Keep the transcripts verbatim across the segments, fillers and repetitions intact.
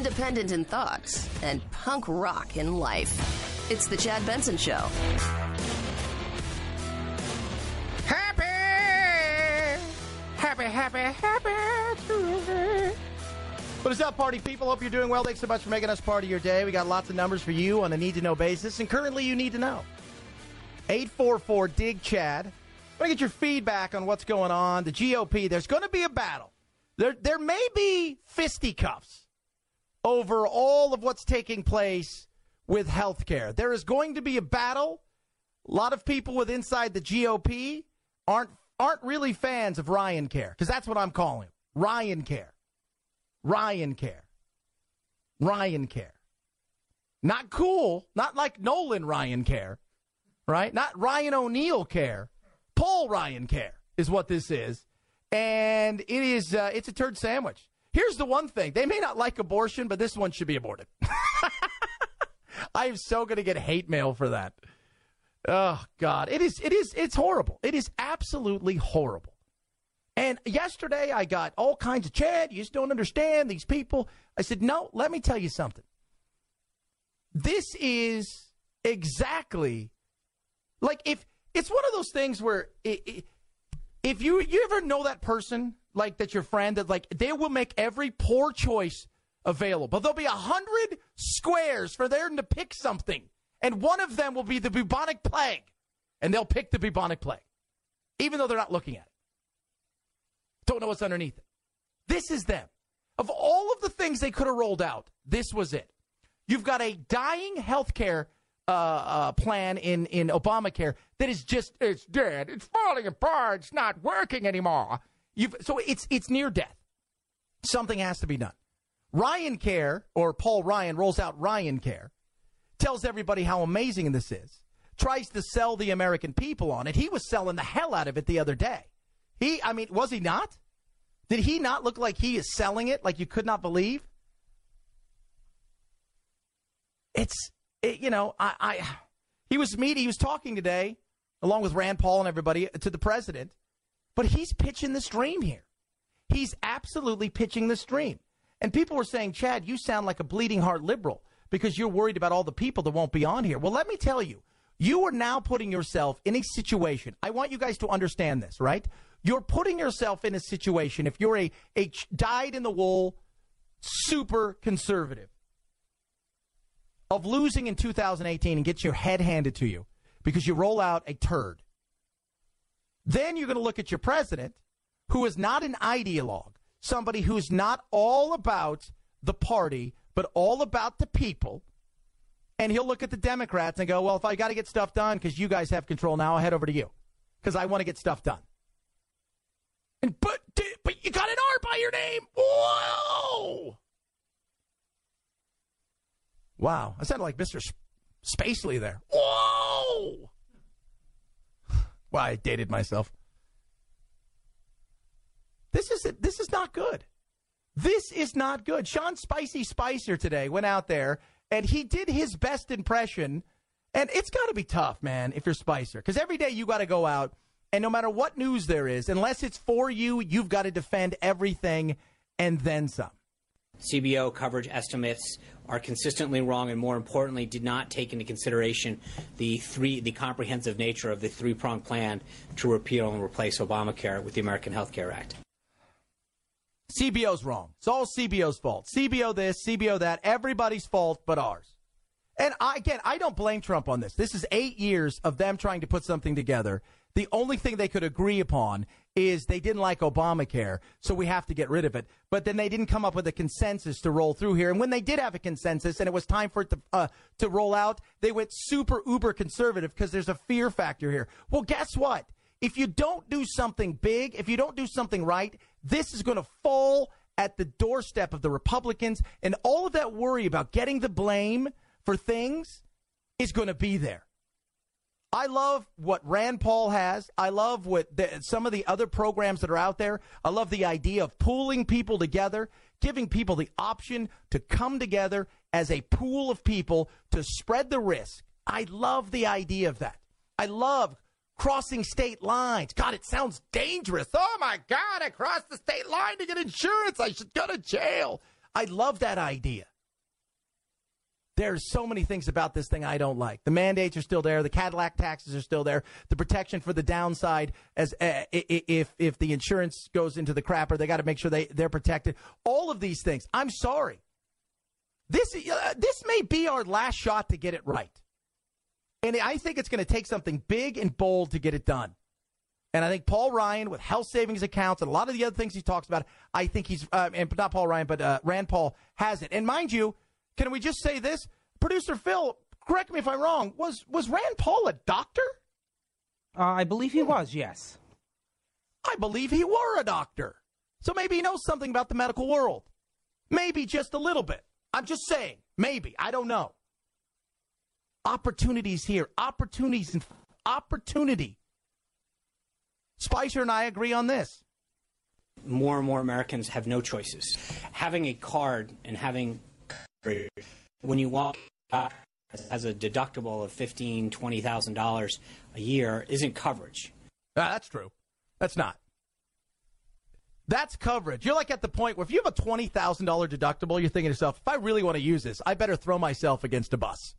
independent in thought, and punk rock in life. It's the Chad Benson Show. Happy, happy, happy, happy. What is up, party people? Hope you're doing well. Thanks so much for making us part of your day. We got lots of numbers for you on a need-to-know basis, and currently you need to know. eight four four, D I G, Chad. I want to get your feedback on what's going on. The G O P, there's going to be a battle. There, there may be fisticuffs over all of what's taking place with health care. There is going to be a battle. A lot of people with inside the G O P aren't aren't really fans of Ryan Care, because that's what I'm calling it. Ryan Care. Ryan Care. Ryan Care. Not cool. Not like Nolan Ryan Care. Right? Not Ryan O'Neal Care. Paul Ryan Care is what this is. And it is, uh, it's a turd sandwich. Here's the one thing. They may not like abortion, but this one should be aborted. I am so going to get hate mail for that. Oh, God. It is, it is, it's horrible. It is absolutely horrible. And yesterday I got all kinds of, Chad, you just don't understand these people. I said, no, let me tell you something. This is exactly like if it's one of those things where it, it, if you you ever know that person, like that's your friend, that like they will make every poor choice available. But there'll be a hundred squares for them to pick something. And one of them will be the bubonic plague. And they'll pick the bubonic plague. Even though they're not looking at it. Don't know what's underneath it. This is them. Of all of the things they could have rolled out, this was it. You've got a dying healthcare uh, uh, plan in, in Obamacare that is just, it's dead. It's falling apart. It's not working anymore. You've, so it's it's near death. Something has to be done. Ryan Care, or Paul Ryan, rolls out Ryan Care, tells everybody how amazing this is, tries to sell the American people on it. He was selling the hell out of it the other day. He, I mean, was he not? Did he not look like he is selling it like you could not believe? It's, it, you know, I, I, he was meeting, he was talking today, along with Rand Paul and everybody, to the president, but he's pitching the stream here. He's absolutely pitching the stream. And people were saying, Chad, you sound like a bleeding heart liberal because you're worried about all the people that won't be on here. Well, let me tell you, you are now putting yourself in a situation. I want you guys to understand this, right? You're putting yourself in a situation, if you're a, a dyed-in-the-wool, super conservative, of losing in two thousand eighteen and get your head handed to you because you roll out a turd. Then you're going to look at your president, who is not an ideologue, somebody who's not all about the party, but all about the people. And he'll look at the Democrats and go, well, if I got to get stuff done because you guys have control now, I'll head over to you because I want to get stuff done. And but, but you got an R by your name. Whoa. Wow. I sounded like Mister Spacely there. Whoa. Well, I dated myself. This is this is not good. This is not good. Sean Spicy Spicer today went out there and he did his best impression. And it's got to be tough, man, if you're Spicer. Because every day you got to go out and no matter what news there is, unless it's for you, you've got to defend everything and then some. C B O coverage estimates are consistently wrong and, more importantly, did not take into consideration the three the comprehensive nature of the three-pronged plan to repeal and replace Obamacare with the American Health Care Act. C B O's wrong. It's all C B O's fault. C B O this, C B O that, everybody's fault but ours. And I, again, I don't blame Trump on this. This is eight years of them trying to put something together. The only thing they could agree upon is they didn't like Obamacare, so we have to get rid of it. But then they didn't come up with a consensus to roll through here. And when they did have a consensus and it was time for it to, uh, to roll out, they went super uber conservative because there's a fear factor here. Well, guess what? If you don't do something big, if you don't do something right, this is going to fall at the doorstep of the Republicans. And all of that worry about getting the blame for things is going to be there. I love what Rand Paul has. I love what the, some of the other programs that are out there. I love the idea of pooling people together, giving people the option to come together as a pool of people to spread the risk. I love the idea of that. I love crossing state lines. God, it sounds dangerous. Oh, my God, I crossed the state line to get insurance. I should go to jail. I love that idea. There's so many things about this thing I don't like. The mandates are still there. The Cadillac taxes are still there. The protection for the downside, as uh, if if the insurance goes into the crapper, they got to make sure they, they're protected. All of these things. I'm sorry. This, uh, this may be our last shot to get it right. And I think it's going to take something big and bold to get it done. And I think Paul Ryan, with health savings accounts and a lot of the other things he talks about, I think he's, uh, and not Paul Ryan, but uh, Rand Paul has it. And mind you, can we just say this? Producer Phil, correct me if I'm wrong, was was Rand Paul a doctor? Uh, I believe he was, yes. I believe he were a doctor. So maybe he knows something about the medical world. Maybe just a little bit. I'm just saying. Maybe. I don't know. Opportunities here. Opportunities and opportunity. Spicer and I agree on this. More and more Americans have no choices. Having a card and having, when you walk as a deductible of fifteen thousand dollars, twenty thousand dollars a year, isn't coverage. Ah, that's true. That's not. That's coverage. You're like at the point where if you have a twenty thousand dollars deductible, you're thinking to yourself, if I really want to use this, I better throw myself against a bus.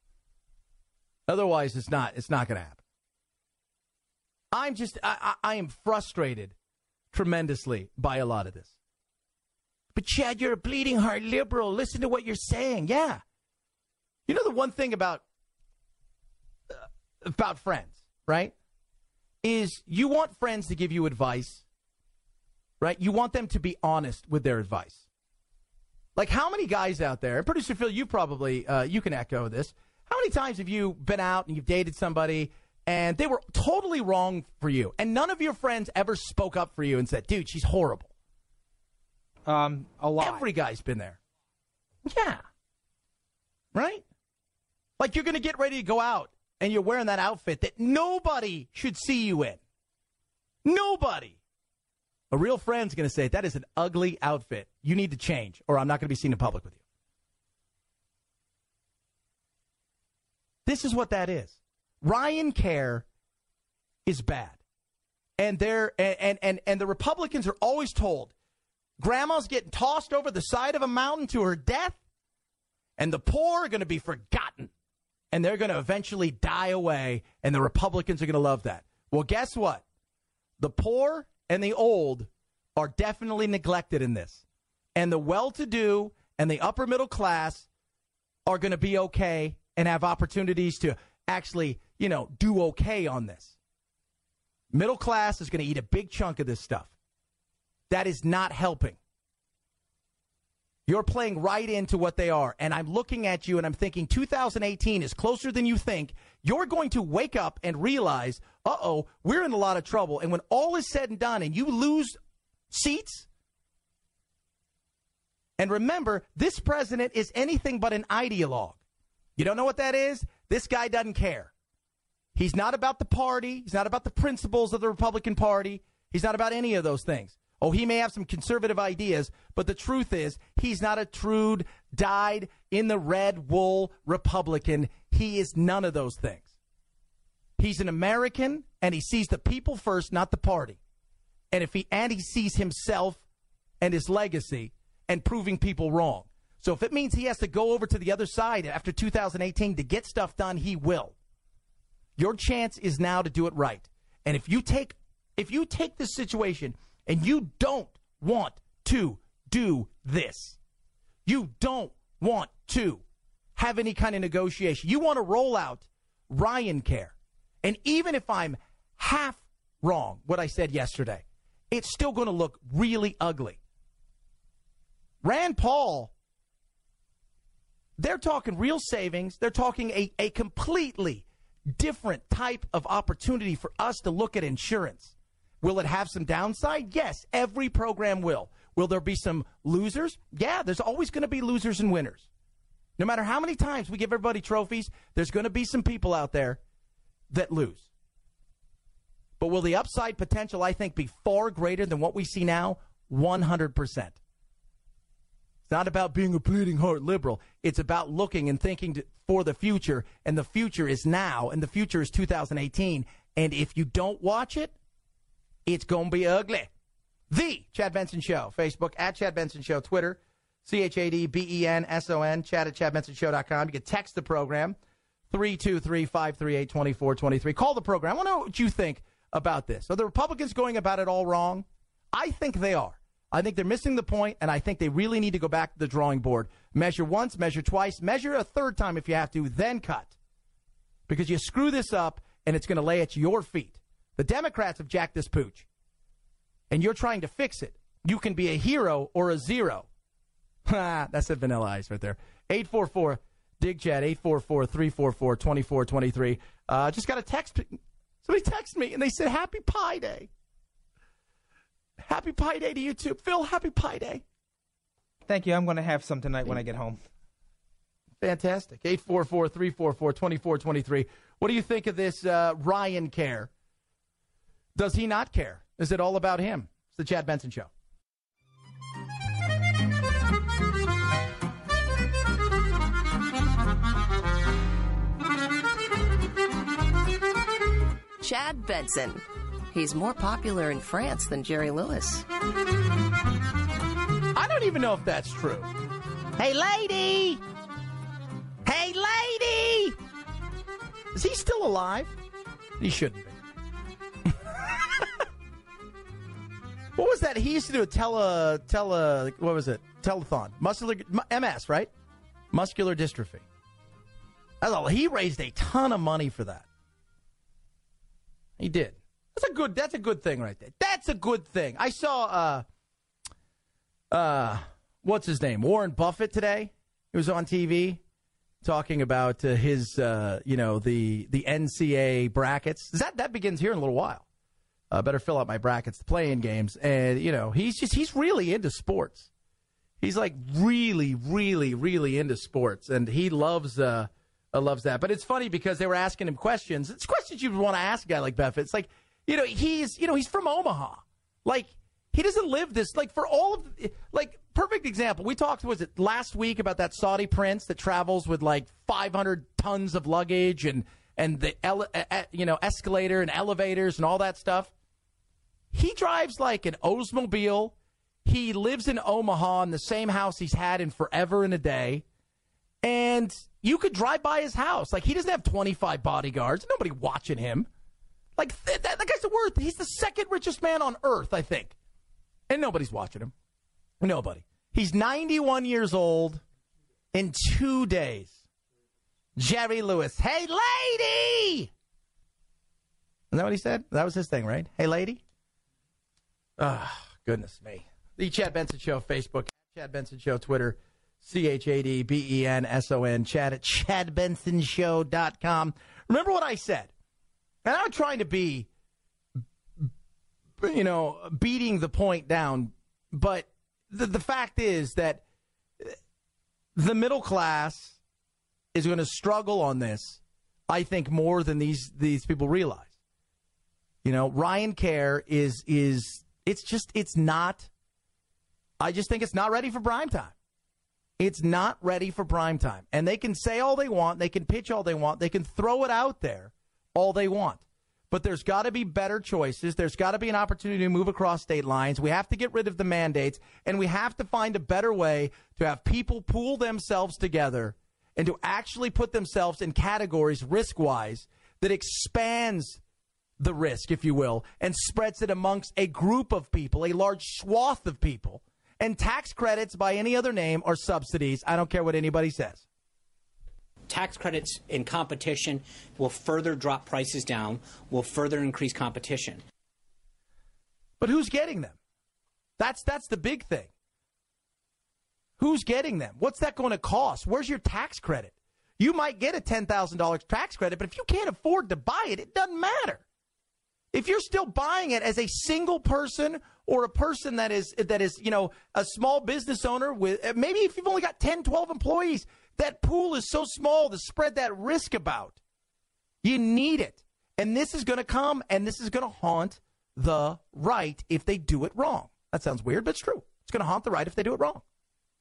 Otherwise, it's not, it's not going to happen. I'm just, I, I, I am frustrated tremendously by a lot of this. But Chad, you're a bleeding heart liberal. Listen to what you're saying. Yeah. You know the one thing about, uh, about friends, right, is you want friends to give you advice, right? You want them to be honest with their advice. Like how many guys out there, and Producer Phil, you probably, uh, you can echo this. How many times have you been out and you've dated somebody and they were totally wrong for you, and none of your friends ever spoke up for you and said, dude, she's horrible? Um, a lot. Every guy's been there. Yeah. Right? Like you're going to get ready to go out and you're wearing that outfit that nobody should see you in. Nobody. A real friend's going to say, that is an ugly outfit. You need to change, or I'm not going to be seen in public with you. This is what that is. Ryan Care is bad. And they're and, and, and the Republicans are always told, grandma's getting tossed over the side of a mountain to her death, and the poor are going to be forgotten. And they're going to eventually die away, and the Republicans are going to love that. Well, guess what? The poor and the old are definitely neglected in this. And the well-to-do and the upper middle class are going to be okay and have opportunities to actually, you know, do okay on this. Middle class is going to eat a big chunk of this stuff. That is not helping. You're playing right into what they are. And I'm looking at you and I'm thinking two thousand eighteen is closer than you think. You're going to wake up and realize, uh-oh, we're in a lot of trouble. And when all is said and done and you lose seats, and remember, this president is anything but an ideologue. You don't know what that is? This guy doesn't care. He's not about the party. He's not about the principles of the Republican Party. He's not about any of those things. Oh, he may have some conservative ideas, but the truth is he's not a true, dyed in the red wool Republican. He is none of those things. He's an American, and he sees the people first, not the party. And if he and he sees himself and his legacy and proving people wrong. So if it means he has to go over to the other side after two thousand eighteen to get stuff done, he will. Your chance is now to do it right. And if you take if you take this situation and you don't want to do this, you don't want to have any kind of negotiation. You want to roll out Ryan Care. And even if I'm half wrong, what I said yesterday, it's still going to look really ugly. Rand Paul, they're talking real savings. They're talking a, a completely different type of opportunity for us to look at insurance. Will it have some downside? Yes, every program will. Will there be some losers? Yeah, there's always going to be losers and winners. No matter how many times we give everybody trophies, there's going to be some people out there that lose. But will the upside potential, I think, be far greater than what we see now? one hundred percent. It's not about being a bleeding heart liberal. It's about looking and thinking to, for the future, and the future is now, and the future is two thousand eighteen. And if you don't watch it, it's going to be ugly. The Chad Benson Show, Facebook, at Chad Benson Show, Twitter, C H A D B E N S O N, chat at chad benson show dot com. You can text the program, three two three, five three eight, two four two three. Call the program. I want to know what you think about this. Are the Republicans going about it all wrong? I think they are. I think they're missing the point, and I think they really need to go back to the drawing board. Measure once, measure twice, measure a third time if you have to, then cut. Because you screw this up, and it's going to lay at your feet. The Democrats have jacked this pooch, and you're trying to fix it. You can be a hero or a zero. That's the Vanilla Ice right there. eight four four, D I G, Chad, eight four four, three four four, two four two three. Uh, just got a text. Somebody texted me, and they said, Happy Pi Day. Happy Pi Day to you, too. Phil, Happy Pi Day. Thank you. I'm going to have some tonight when I get home. Fantastic. eight four four, three four four, two four two three. What do you think of this uh, Ryan care? Does he not care? Is it all about him? It's the Chad Benson Show. Chad Benson. He's more popular in France than Jerry Lewis. I don't even know if that's true. Hey, lady! Hey, lady! Is he still alive? He shouldn't be. What was that? He used to do a tele, tele, what was it? Telethon. Muscular, M S, right? Muscular dystrophy. That's all. He raised a ton of money for that. He did. That's a good. That's a good thing right there. That's a good thing. I saw. Uh, uh, what's his name? Warren Buffett today. He was on T V talking about uh, his, uh, you know, the the N C A A brackets. That that begins here in a little while. Uh, better fill out my brackets, the play-in games, and you know, he's just he's really into sports. He's like really, really, really into sports, and he loves uh, uh loves that. But it's funny because they were asking him questions. It's questions you would want to ask a guy like Buffett. It's like. You know, he's, you know, he's from Omaha. Like, he doesn't live this, like, for all of, like, perfect example. We talked, was it last week, about that Saudi prince that travels with, like, five hundred tons of luggage and, and the, ele- uh, you know, escalator and elevators and all that stuff. He drives, like, an Oldsmobile. He lives in Omaha in the same house he's had in forever and a day. And you could drive by his house. Like, he doesn't have twenty-five bodyguards. Nobody watching him. Like, that, that guy's the worth. He's the second richest man on earth, I think. And nobody's watching him. Nobody. He's ninety-one years old in two days. Jerry Lewis. Hey, lady! Is that what he said? That was his thing, right? Hey, lady? Ah, oh, goodness me. The Chad Benson Show, Facebook. Chad Benson Show, Twitter. C H A D B E N S O N. Chad at chad benson show dot com. Remember what I said? And I'm trying to be, you know, beating the point down. But the, the fact is that the middle class is going to struggle on this, I think, more than these these people realize. You know, Ryan Care is, is it's just, it's not, I just think it's not ready for prime time. It's not ready for prime time. And they can say all they want. They can pitch all they want. They can throw it out there all they want. But there's got to be better choices. There's got to be an opportunity to move across state lines. We have to get rid of the mandates, and we have to find a better way to have people pool themselves together and to actually put themselves in categories risk-wise that expands the risk, if you will, and spreads it amongst a group of people, a large swath of people. And tax credits by any other name are subsidies. I don't care what anybody says. Tax credits in competition will further drop prices down, will further increase competition. But who's getting them? That's that's the big thing. Who's getting them? What's that going to cost? Where's your tax credit? You might get a ten thousand dollars tax credit, but if you can't afford to buy it, it doesn't matter. If you're still buying it as a single person or a person that is, that is, you know, a small business owner with, maybe if you've only got ten, twelve employees, that pool is so small to spread that risk about. You need it. And this is going to come, and this is going to haunt the right if they do it wrong. That sounds weird, but it's true. It's going to haunt the right if they do it wrong.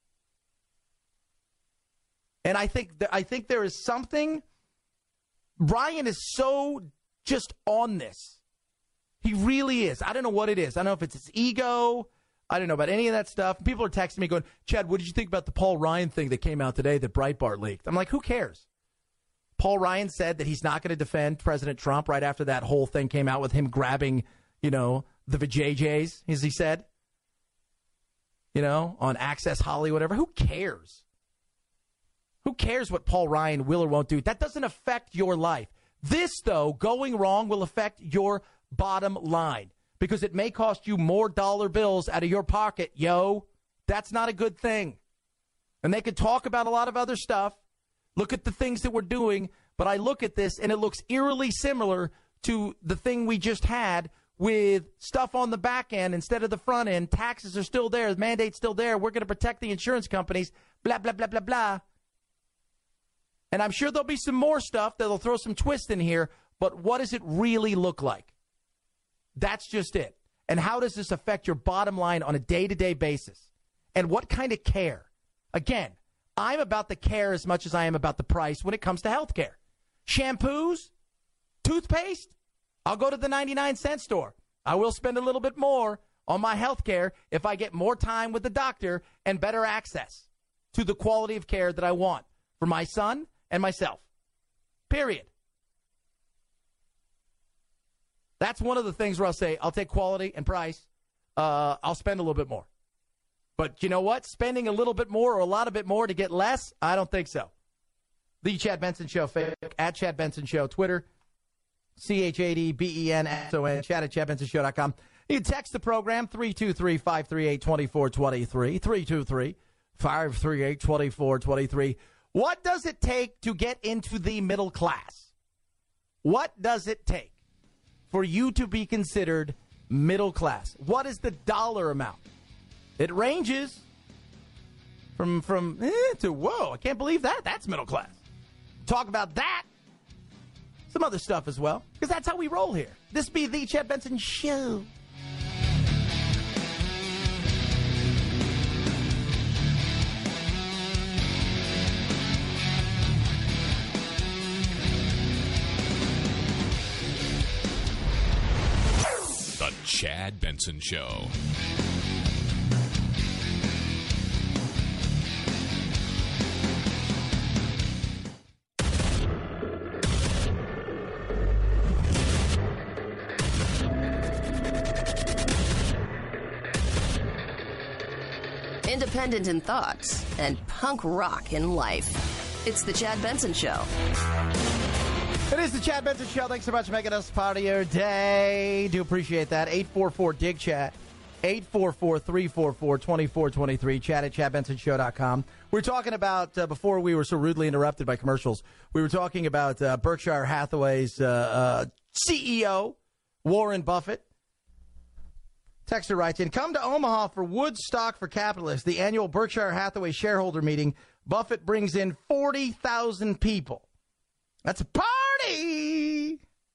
And I think that, I think there is something, Brian is so just on this. He really is. I don't know what it is. I don't know if it's his ego. I don't know about any of that stuff. People are texting me going, Chad, what did you think about the Paul Ryan thing that came out today that Breitbart leaked? I'm like, who cares? Paul Ryan said that he's not going to defend President Trump right after that whole thing came out with him grabbing, you know, the vajayjays, as he said, you know, on Access Holly, whatever. Who cares? Who cares what Paul Ryan will or won't do? That doesn't affect your life. This, though, going wrong will affect your bottom line because it may cost you more dollar bills out of your pocket, yo. That's not a good thing. And they could talk about a lot of other stuff. Look at the things that we're doing, but I look at this and it looks eerily similar to the thing we just had with stuff on the back end instead of the front end. Taxes are still there. The mandate's still there. We're going to protect the insurance companies, blah, blah, blah, blah, blah. And I'm sure there'll be some more stuff that'll throw some twist in here, but what does it really look like? That's just it. And how does this affect your bottom line on a day-to-day basis? And what kind of care? Again, I'm about the care as much as I am about the price when it comes to health care. Shampoos, toothpaste, I'll go to the ninety-nine cent store. I will spend a little bit more on my health care if I get more time with the doctor and better access to the quality of care that I want for my son and myself. Period. That's one of the things where I'll say, I'll take quality and price. Uh, I'll spend a little bit more. But you know what? Spending a little bit more or a lot of bit more to get less? I don't think so. The Chad Benson Show, Facebook, at Chad Benson Show, Twitter, C H A D B E N S O N, chat at chad benson show dot com. You can text the program, three two three, five three eight, two four two three, three two three, five three eight, two four two three. What does it take to get into the middle class? What does it take for you to be considered middle class? What is the dollar amount? It ranges from, from eh, to, whoa, I can't believe that. That's middle class. Talk about that. Some other stuff as well, because that's how we roll here. This be the Chad Benson Show. The Chad Benson Show. Independent in thoughts and punk rock in life. It's the Chad Benson Show. It is the Chad Benson Show. Thanks so much for making us part of your day. Do appreciate that. eight four four, D I G, chat. eight four four, three four four, two four two three. Chat at chad benson show dot com. We were talking about, uh, before we were so rudely interrupted by commercials, we were talking about uh, Berkshire Hathaway's uh, uh, C E O, Warren Buffett. Texter writes in, come to Omaha for Woodstock for Capitalists, the annual Berkshire Hathaway shareholder meeting. Buffett brings in forty thousand people. That's a party.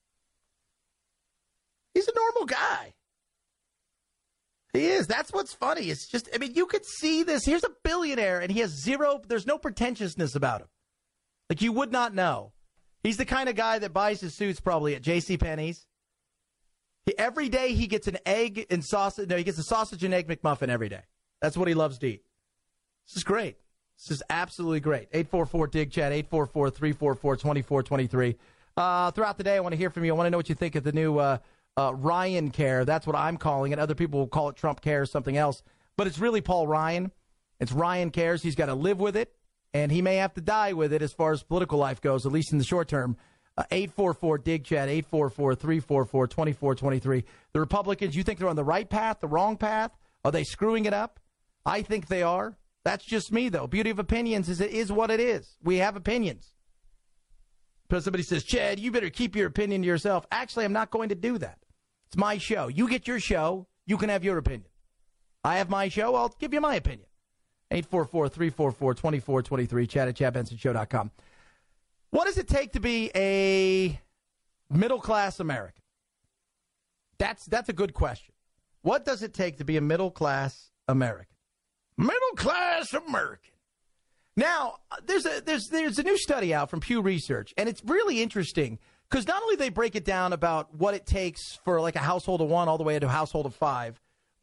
He's a normal guy. He is. That's what's funny. It's just, I mean, you could see this. Here's a billionaire, and he has zero, there's no pretentiousness about him. Like, you would not know. He's the kind of guy that buys his suits probably at JCPenney's. He, every day he gets an egg and sausage. No, he gets a sausage and egg McMuffin every day. That's what he loves to eat. This is great. This is absolutely great. eight four four, D I G, chat, eight four four, three four four, two four two three. Uh, throughout the day, I want to hear from you. I want to know what you think of the new uh, uh, Ryan Care. That's what I'm calling it. Other people will call it Trump Care or something else. But it's really Paul Ryan. It's Ryan Cares. He's got to live with it, and he may have to die with it as far as political life goes, at least in the short term. Uh, eight four four, D I G, chat, eight four four, three four four, two four two three. The Republicans, you think they're on the right path, the wrong path? Are they screwing it up? I think they are. That's just me, though. Beauty of opinions is it is what it is. We have opinions. Because somebody says, Chad, you better keep your opinion to yourself. Actually, I'm not going to do that. It's my show. You get your show. You can have your opinion. I have my show. I'll give you my opinion. eight four four, three four four, two four two three. Chat at chad benson show dot com. What does it take to be a middle-class American? That's that's a good question. What does it take to be a middle-class American? Middle-class American. Now, there's a there's there's a new study out from Pew Research, and it's really interesting because not only they break it down about what it takes for like a household of one all the way to a household of five,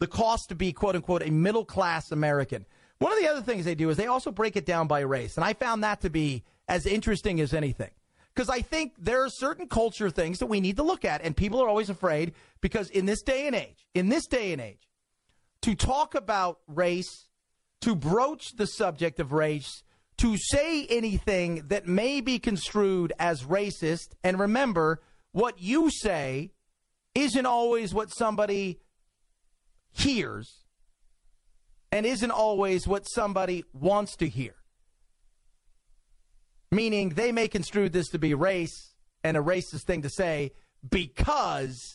the cost to be, quote unquote, a middle class American. One of the other things they do is they also break it down by race. And I found that to be as interesting as anything. Because I think there are certain culture things that we need to look at. And people are always afraid because in this day and age, in this day and age, to talk about race, to broach the subject of race, to say anything that may be construed as racist, and remember, what you say isn't always what somebody hears and isn't always what somebody wants to hear. Meaning they may construe this to be race and a racist thing to say because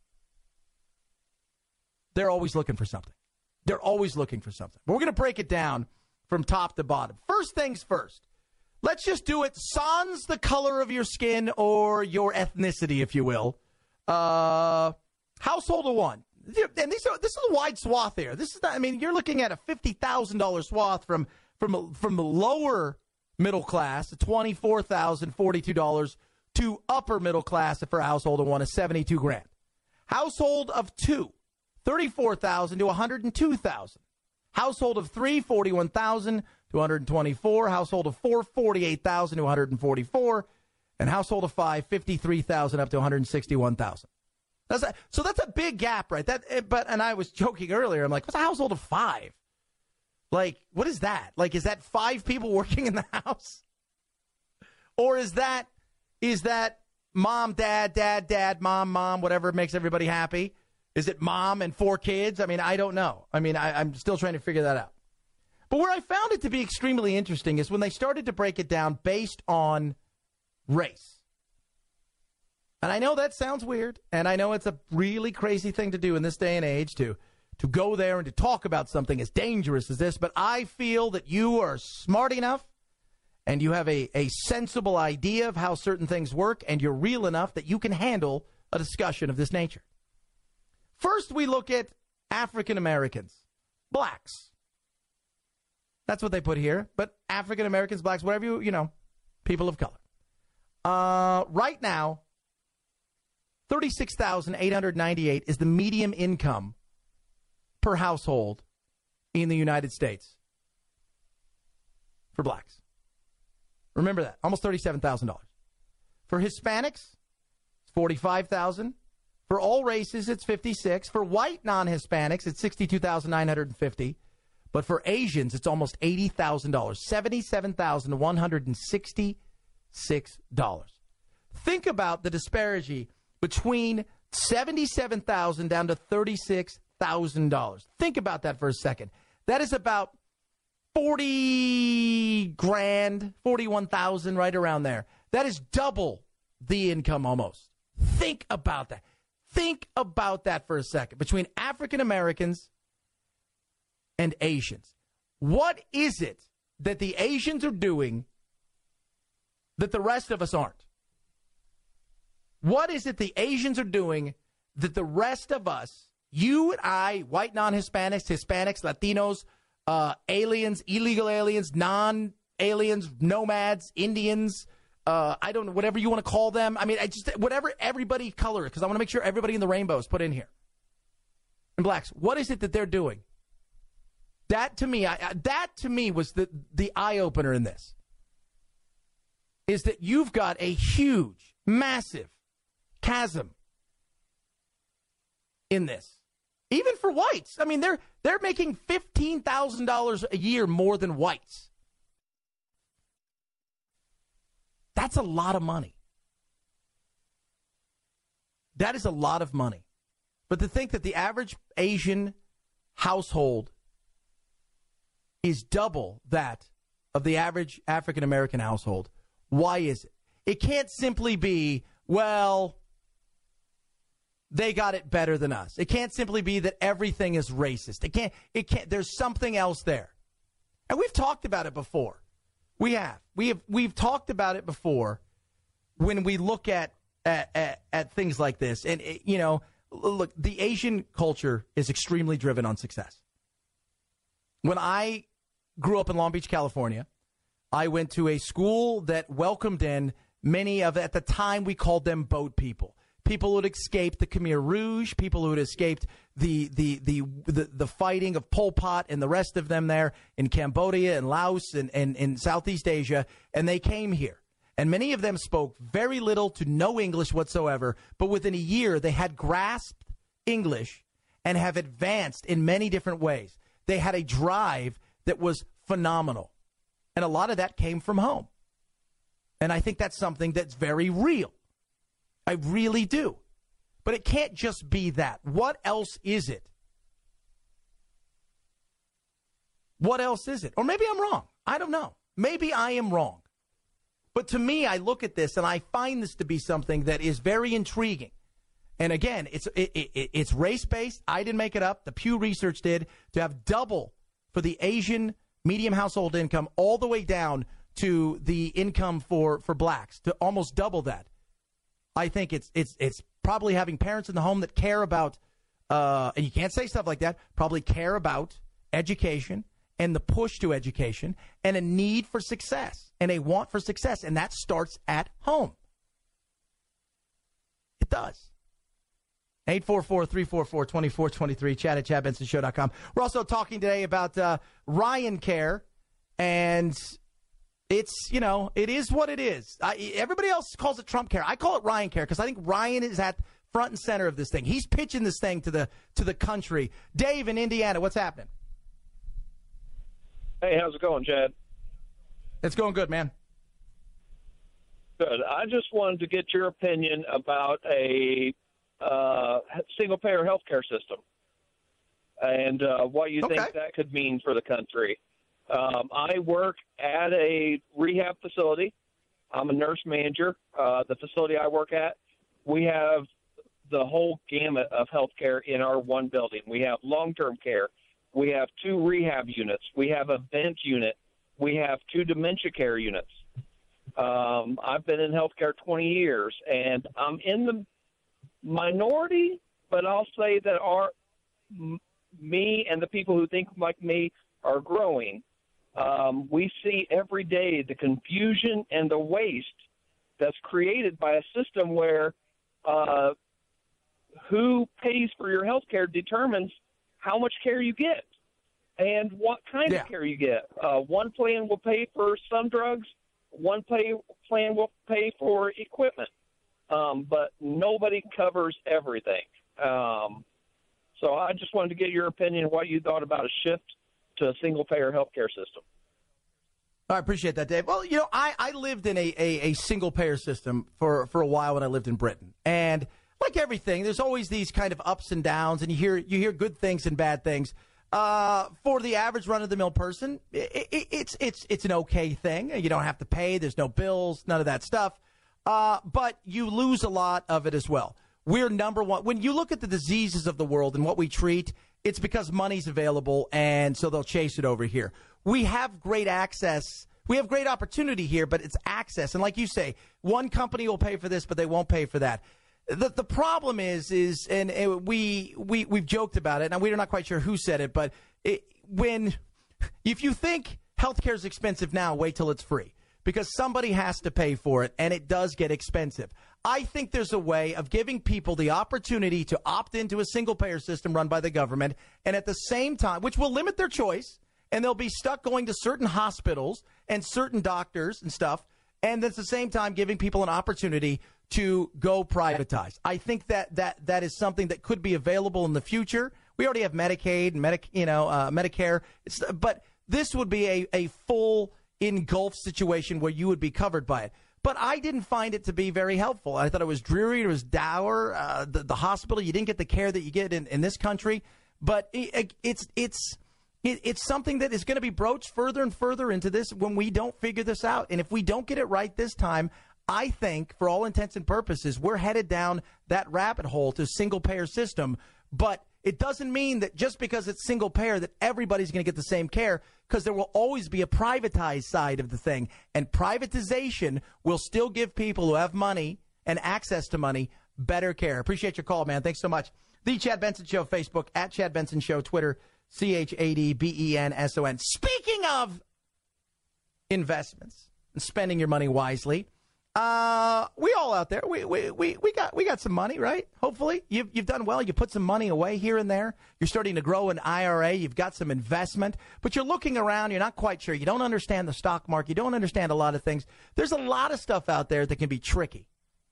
they're always looking for something. They're always looking for something. But we're going to break it down from top to bottom. First things first. Let's just do it sans the color of your skin or your ethnicity, if you will. Uh, household of one. And these are, this is a wide swath here. This is not, I mean, you're looking at a fifty thousand dollars swath from, from, from the lower middle class, twenty-four thousand forty-two dollars, to upper middle class for a household of one is seventy-two grand. Household of two, thirty-four thousand to one hundred two thousand. Household of three, forty-one thousand to one hundred twenty-four. Household of four, forty-eight thousand to one hundred forty-four. And household of five, fifty-three thousand up to one hundred sixty-one thousand. That's a, so that's a big gap, right? That, but and I was joking earlier. I'm like, what's a household of five? Like, what is that? Like, is that five people working in the house? Or is that is that mom, dad, dad, dad, mom, mom, whatever makes everybody happy? Is it mom and four kids? I mean, I don't know. I mean, I, I'm still trying to figure that out. But where I found it to be extremely interesting is when they started to break it down based on race. And I know that sounds weird, and I know it's a really crazy thing to do in this day and age to, to go there and to talk about something as dangerous as this, but I feel that you are smart enough and you have a, a sensible idea of how certain things work, and you're real enough that you can handle a discussion of this nature. First, we look at African Americans, blacks. That's what they put here, but African Americans, blacks, whatever you, you know, people of color. Uh, right now, thirty-six thousand eight hundred ninety-eight is the median income per household in the United States for blacks. Remember that, almost thirty-seven thousand dollars. For Hispanics, it's forty-five thousand dollars. For all races, it's fifty-six. For white non-Hispanics, it's sixty-two thousand nine hundred fifty. But for Asians, it's almost eighty thousand dollars, seventy-seven thousand one hundred sixty-six dollars. Think about the disparity between seventy-seven thousand dollars down to thirty-six thousand dollars. Think about that for a second. That is about forty grand, forty-one thousand, right around there. That is double the income almost. Think about that. Think about that for a second. Between African Americans and Asians. What is it that the Asians are doing that the rest of us aren't? What is it the Asians are doing that the rest of us, you and I, white non-Hispanics, Hispanics, Latinos, uh, aliens, illegal aliens, non-aliens, nomads, Indians, uh, I don't know, whatever you want to call them. I mean, I just, whatever everybody color, because I want to make sure everybody in the rainbow is put in here. And blacks, what is it that they're doing? That to me, I, that to me was the, the eye-opener in this. Is that you've got a huge, massive chasm in this. Even for whites. I mean, they're they're making fifteen thousand dollars a year more than whites. That's a lot of money. That is a lot of money. But to think that the average Asian household is double that of the average African American household, why is it? It can't simply be, well, they got it better than us. It can't simply be that everything is racist. It can't, it can't, there's something else there. And we've talked about it before. We have. We have, we've talked about it before when we look at, at, at, at things like this. And, it, you know, look, the Asian culture is extremely driven on success. When I grew up in Long Beach, California, I went to a school that welcomed in many of, at the time we called them boat people. people who had escaped the Khmer Rouge, people who had escaped the the the the, the fighting of Pol Pot and the rest of them there in Cambodia and Laos and, and in Southeast Asia, and they came here. And many of them spoke very little to no English whatsoever, but within a year they had grasped English and have advanced in many different ways. They had a drive that was phenomenal. And a lot of that came from home. And I think that's something that's very real. I really do. But it can't just be that. What else is it? What else is it? Or maybe I'm wrong. I don't know. Maybe I am wrong. But to me, I look at this and I find this to be something that is very intriguing. And again, it's it, it, it's race-based. I didn't make it up. The Pew Research did. To have double for the Asian medium household income all the way down to the income for, for blacks, to almost double that. I think it's it's it's probably having parents in the home that care about, uh, and you can't say stuff like that, probably care about education and the push to education and a need for success and a want for success. And that starts at home. It does. eight four four, three four four, two four two three, chat at chad benson show dot com. We're also talking today about uh, Ryan Care, and it's, you know, it is what it is. I, everybody else calls it Trump Care. I call it Ryan Care because I think Ryan is at front and center of this thing. He's pitching this thing to the to the country. Dave in Indiana, what's happening? Hey, how's it going, Chad? It's going good, man. Good. I just wanted to get your opinion about a uh, single-payer healthcare system and uh, what you okay. think that could mean for the country. Um, I work at a rehab facility. I'm a nurse manager. Uh, the facility I work at, we have the whole gamut of healthcare in our one building. We have long-term care. We have two rehab units. We have a vent unit. We have two dementia care units. Um, I've been in healthcare twenty years, and I'm in the minority, but I'll say that our m- me and the people who think like me are growing. Um, we see every day the confusion and the waste that's created by a system where uh, who pays for your health care determines how much care you get and what kind yeah. of care you get. Uh, one plan will pay for some drugs. One pay, plan will pay for equipment. Um, but nobody covers everything. Um, so I just wanted to get your opinion, what you thought about a shift to a single-payer healthcare system. I appreciate that, Dave. Well, you know, I, I lived in a, a, a single-payer system for, for a while when I lived in Britain. And like everything, there's always these kind of ups and downs, and you hear you hear good things and bad things. Uh, for the average run-of-the-mill person, it, it, it's it's it's an okay thing. You don't have to pay. There's no bills, none of that stuff. Uh, but you lose a lot of it as well. We're number one. When you look at the diseases of the world and what we treat, it's because money's available, and so they'll chase it over here. We have great access. We have great opportunity here, but it's access. And like you say, one company will pay for this, but they won't pay for that. The the problem is, is and it, we, we, we've joked about it, and we're not quite sure who said it, but it, when if you think healthcare is expensive now, wait till it's free. Because somebody has to pay for it, and it does get expensive. I think there's a way of giving people the opportunity to opt into a single-payer system run by the government, and at the same time, which will limit their choice, and they'll be stuck going to certain hospitals and certain doctors and stuff, and at the same time giving people an opportunity to go privatize. I think that that, that is something that could be available in the future. We already have Medicaid and Medic, you know, uh, Medicare, it's, but this would be a, a full engulfed situation where you would be covered by it. But I didn't find it to be very helpful. I thought it was dreary. It was dour. Uh, the, the hospital, you didn't get the care that you get in, in this country. But it, it's it's it, it's something that is going to be broached further and further into this when we don't figure this out. And if we don't get it right this time, I think, for all intents and purposes, we're headed down that rabbit hole to single-payer system. But it doesn't mean that just because it's single payer that everybody's going to get the same care, because there will always be a privatized side of the thing. And privatization will still give people who have money and access to money better care. Appreciate your call, man. Thanks so much. The Chad Benson Show, Facebook, at Chad Benson Show, Twitter, C H A D B E N S O N. Speaking of investments and spending your money wisely, Uh, we all out there, we, we, we, we got we got some money, right? Hopefully. You've, you've done well. You put some money away here and there. You're starting to grow an I R A. You've got some investment. But you're looking around. You're not quite sure. You don't understand the stock market. You don't understand a lot of things. There's a lot of stuff out there that can be tricky.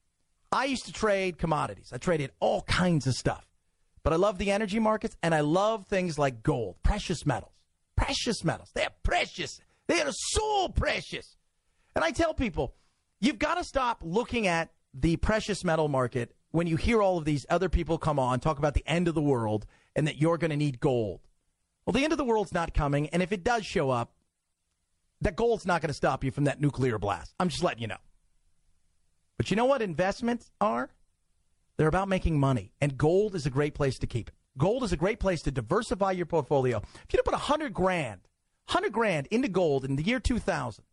I used to trade commodities. I traded all kinds of stuff. But I love the energy markets, and I love things like gold, precious metals. Precious metals. They're precious. They are so precious. And I tell people, you've got to stop looking at the precious metal market when you hear all of these other people come on, talk about the end of the world and that you're going to need gold. Well, the end of the world's not coming, and if it does show up, that gold's not going to stop you from that nuclear blast. I'm just letting you know. But you know what investments are? They're about making money, and gold is a great place to keep it. Gold is a great place to diversify your portfolio. If you put one hundred grand, one hundred grand into gold in the year two thousand,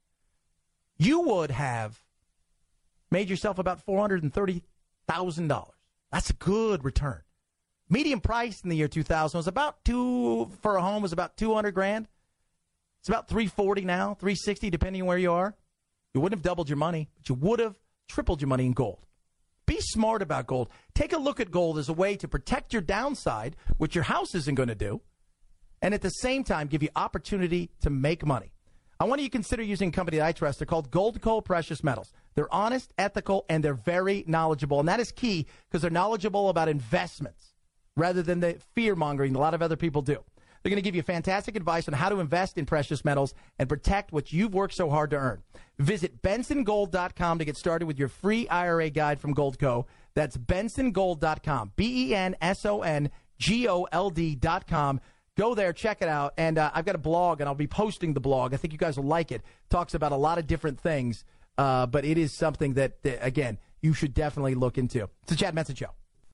you would have made yourself about four hundred thirty thousand dollars. That's a good return. Median price in the year two thousand was about two, for a home was about two hundred grand. It's about three forty now, three sixty, depending on where you are. You wouldn't have doubled your money, but you would have tripled your money in gold. Be smart about gold. Take a look at gold as a way to protect your downside, which your house isn't going to do, and at the same time give you opportunity to make money. I want you to consider using a company that I trust. They're called Goldco Precious Metals. They're honest, ethical, and they're very knowledgeable. And that is key because they're knowledgeable about investments rather than the fear-mongering a lot of other people do. They're going to give you fantastic advice on how to invest in precious metals and protect what you've worked so hard to earn. Visit benson gold dot com to get started with your free I R A guide from Goldco. That's benson gold dot com, B E N S O N G O L D dot com. Go there, check it out. And uh, I've got a blog, and I'll be posting the blog. I think you guys will like it. Talks about a lot of different things, uh, but it is something that, uh, again, you should definitely look into. It's the Chad Benson Show.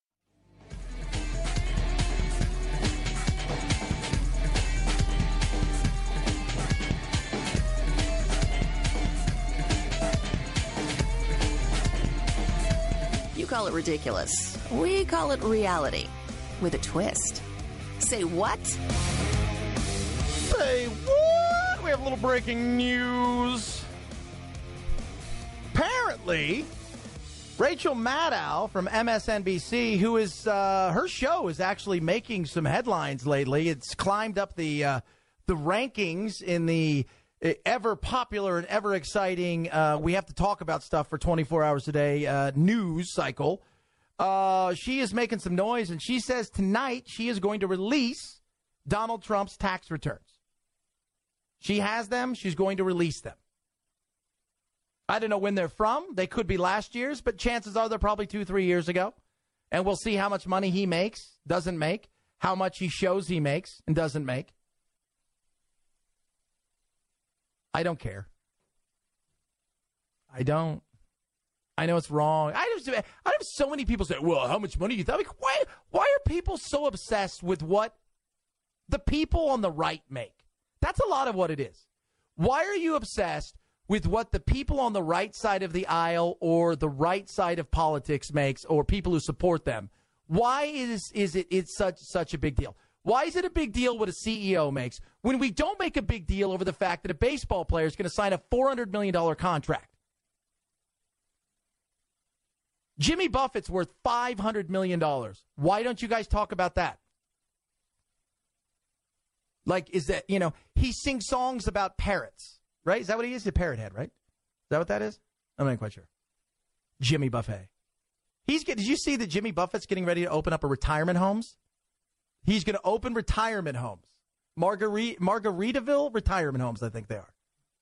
You call it ridiculous. We call it reality with a twist. Say what? Say what? We have a little breaking news. Apparently, Rachel Maddow from M S N B C, who is, uh, her show is actually making some headlines lately. It's climbed up the, uh, the rankings in the ever popular and ever exciting, uh, we have to talk about stuff for twenty-four hours a day, uh, news cycle. Uh, she is making some noise, and she says tonight she is going to release Donald Trump's tax returns. She has them. She's going to release them. I don't know when they're from. They could be last year's, but chances are they're probably two, three years ago. And we'll see how much money he makes, doesn't make, how much he shows he makes and doesn't make. I don't care. I don't. I know it's wrong. I just, I have so many people say, well, how much money do you think? Like, why, why are people so obsessed with what the people on the right make? That's a lot of what it is. Why are you obsessed with what the people on the right side of the aisle or the right side of politics makes or people who support them? Why is, is it it's such such a big deal? Why is it a big deal what a C E O makes when we don't make a big deal over the fact that a baseball player is going to sign a four hundred million dollars contract? Jimmy Buffett's worth five hundred million dollars. Why don't you guys talk about that? Like, is that, you know, he sings songs about parrots, right? Is that what he is? He's a parrot head, right? Is that what that is? I'm not quite sure. Jimmy Buffett. He's get, did you see that Jimmy Buffett's getting ready to open up a retirement homes? He's going to open retirement homes. Margarita, Margaritaville retirement homes, I think they are.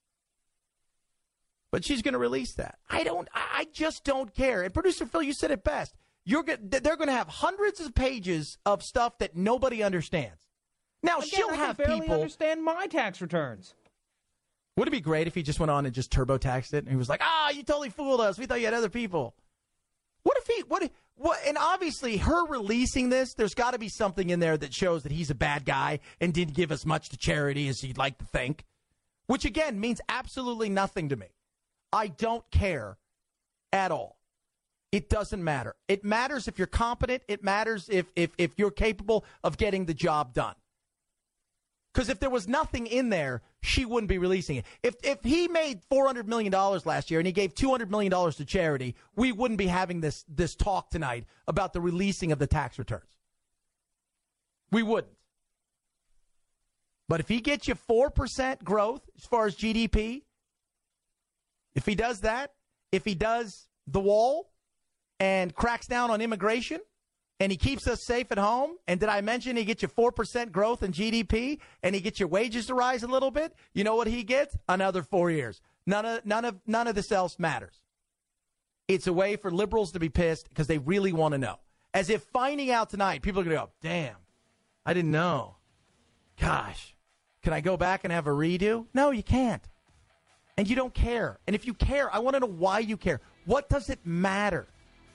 But she's going to release that. I don't, I just don't care. And producer Phil, you said it best. You're going, they're going to have hundreds of pages of stuff that nobody understands. Now, Again, she'll I have can barely people. understand my tax returns. Would it be great if he just went on and just TurboTaxed it and he was like, ah, you totally fooled us. We thought you had other people. What if he, what, if, what, and obviously her releasing this, there's got to be something in there that shows that he's a bad guy and didn't give as much to charity as he'd like to think, which again means absolutely nothing to me. I don't care at all. It doesn't matter. It matters if you're competent. It matters if, if, if you're capable of getting the job done. Because if there was nothing in there, she wouldn't be releasing it. If if he made four hundred million dollars last year and he gave two hundred million dollars to charity, we wouldn't be having this, this talk tonight about the releasing of the tax returns. We wouldn't. But if he gets you four percent growth as far as G D P, if he does that, if he does the wall and cracks down on immigration, and he keeps us safe at home, and did I mention he gets you four percent growth in G D P, and he gets your wages to rise a little bit, you know what he gets? Another four years. None of, none of, none of this else matters. It's a way for liberals to be pissed because they really want to know. As if finding out tonight, people are going to go, damn, I didn't know. Gosh, can I go back and have a redo? No, you can't. And you don't care. And if you care, I want to know why you care. What does it matter?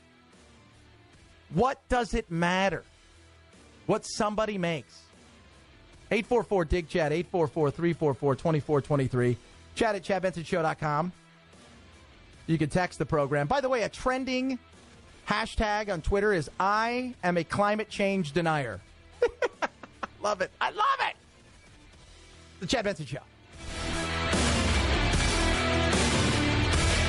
What does it matter? What somebody makes. eight four four, D I G, Chad, eight four four, three four four, two four two three. Chad at chad benson show dot com. You can text the program. By the way, a trending hashtag on Twitter is I am a climate change denier. Love it. I love it. The Chad Benson Show.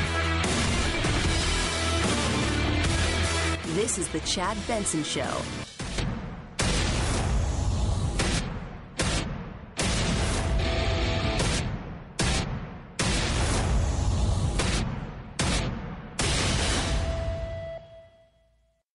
This is the Chad Benson Show.